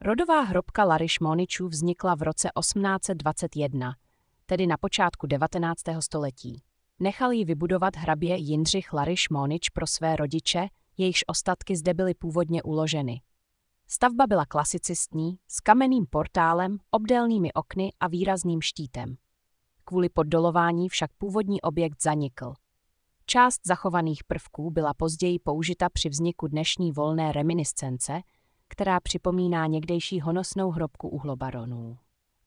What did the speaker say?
Rodová hrobka Lariš-Moničů vznikla v roce 1821, tedy na počátku 19. století. Nechal ji vybudovat hrabě Jindřich Lariš-Monič pro své rodiče, jejichž ostatky zde byly původně uloženy. Stavba byla klasicistní, s kamenným portálem, obdélnými okny a výrazným štítem. Kvůli poddolování však původní objekt zanikl. Část zachovaných prvků byla později použita při vzniku dnešní volné reminiscence, která připomíná někdejší honosnou hrobku uhlobaronů.